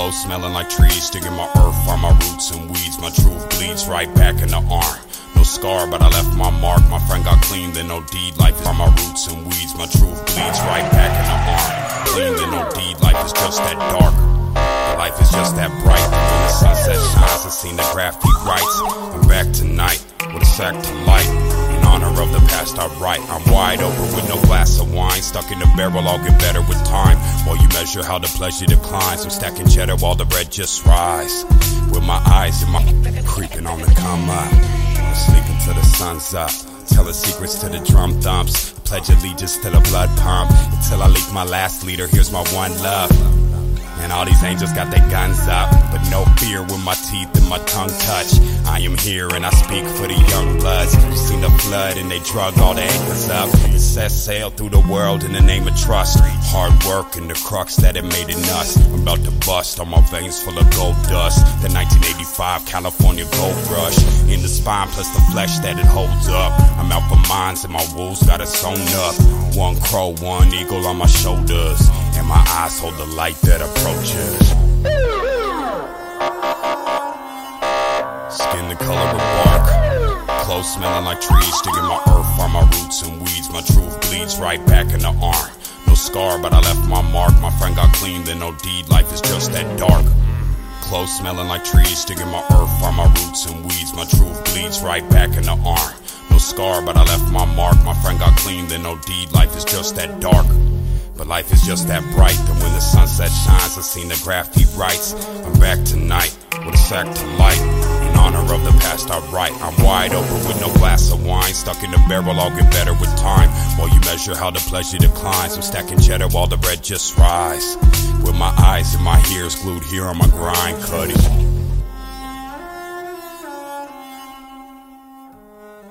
Clothes smelling like trees, digging my earth, find my roots and weeds. My truth bleeds right back in the arm. No scar, but I left my mark. My friend got clean, then no deed. Life is on my roots and weeds. My truth bleeds right back in the arm. Clean, then no deed. Life is just that dark. Life is just that bright. When the sunset shines, I seen the graffiti writes. I'm back tonight with a sack to light. In honor of the past I write. I'm wide open with no glass of wine. Stuck in the barrel, I'll get better with time. While you measure how the pleasure declines. I'm stacking cheddar while the bread just rise. With my eyes and my creeping on the come up. I'm sleeping till the sun's up. Telling secrets to the drum thumps. Pledge allegiance to the blood pump. Until I leak my last leader, here's my one love. And all these angels got their guns up, but no fear when my teeth and my tongue touch. I am here and I speak for the young bloods. You seen the flood and they drug all the anchors up. It set sail through the world in the name of trust. Hard work and the crux that it made in us. I'm about to bust on my veins full of gold dust. The 1985 California gold rush. In the spine plus the flesh that it holds up. I'm out for mines and my wolves got it sewn up. One crow, one eagle on my shoulders. And my eyes hold the light that approaches. Skin the color of bark. Clothes smelling like trees. Digging my earth, find my roots and weeds. My truth bleeds right back in the arm. No scar, but I left my mark. My friend got clean, then no deed. Life is just that dark. Clothes smelling like trees. Digging my earth, find my roots and weeds. My truth bleeds right back in the arm. No scar, but I left my mark. My friend got clean, then no deed. Life is just that dark. But life is just that bright. And when the sunset shines, I seen the graffiti writes. I'm back tonight with a sack to light. In honor of the past I write. I'm wide open with no glass of wine. Stuck in the barrel, I'll get better with time. While you measure how the pleasure declines. I'm stacking cheddar while the bread just rise. With my eyes and my ears glued here on my grind, cutty.